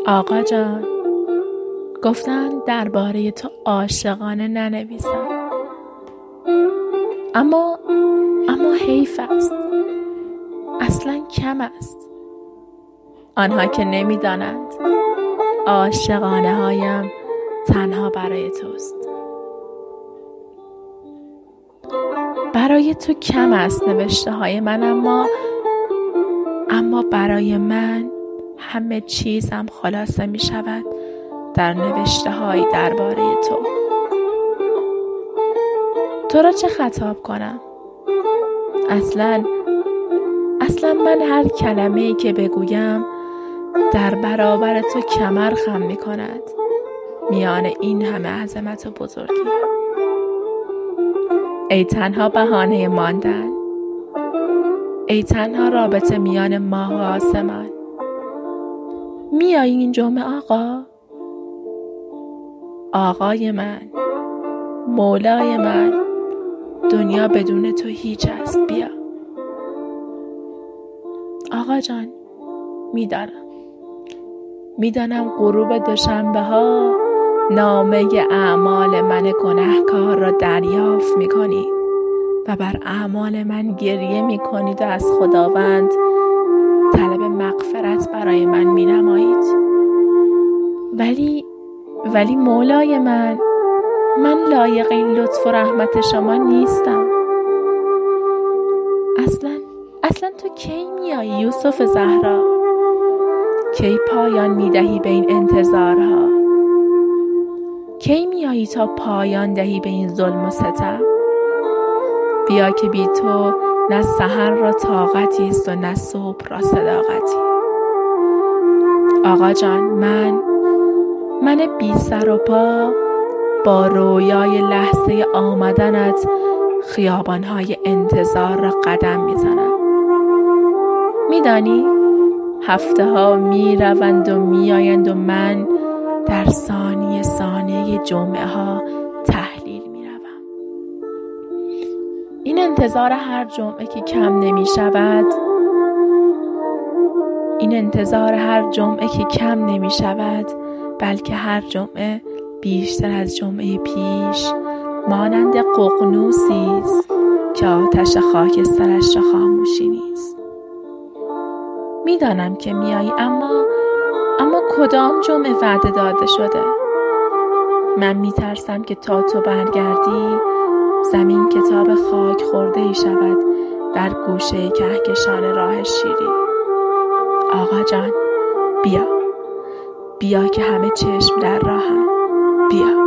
آقا جان، گفتن درباره تو عاشقانه ننویسم، اما حیف است، اصلا کم است. آنها که نمیدانند عاشقانه هایم تنها برای توست. برای تو کم است نوشته های من، اما برای من همه چیزم خلاصه می شود در نوشته های درباره تو را چه خطاب کنم؟ اصلا من هر کلمه‌ای که بگویم در برابر تو کمر خم می کند میان این همه عظمت و بزرگی. ای تنها بهانه ماندن، ای تنها رابطه میان ماه و آسمان. میایی این جمعه آقا؟ آقای من، مولای من، دنیا بدون تو هیچ است، بیا. آقا جان، میدانم غروب دوشنبه ها نامه اعمال من گنهکار را دریافت میکنید و بر اعمال من گریه میکنید و از خداوند طلب مغفرت برای من مینمایید. ولی مولای من لایق این لطف و رحمت شما نیستم. اصلا تو کی میایی یوسف زهرا؟ کی پایان میدهی به این انتظارها؟ کی میایی تا پایان دهی به این ظلم و ستم؟ بیا که بی تو نه سحر را طاقتی است و نه صبح را صداقتی. آقا جان، من بی سر و پا با رویای لحظه آمدنت خیابانهای انتظار را قدم میزنم. میدانی هفته ها میروند و میآیند و من در ثانیه جمعه ها تحلیل میروم. این انتظار هر جمعه که کم نمی شود، بلکه هر جمعه بیشتر از جمعه پیش مانند ققنوسی است که آتش خاکسترش را خاموشی نیست. میدانم که میایی، اما کدام جمعه وعده داده شده؟ من میترسم که تا تو برگردی زمین کتاب خاک خورده ای شود در گوشه کهکشان راه شیری. آقا جان، بیا که همه چشم در راهند، بیا.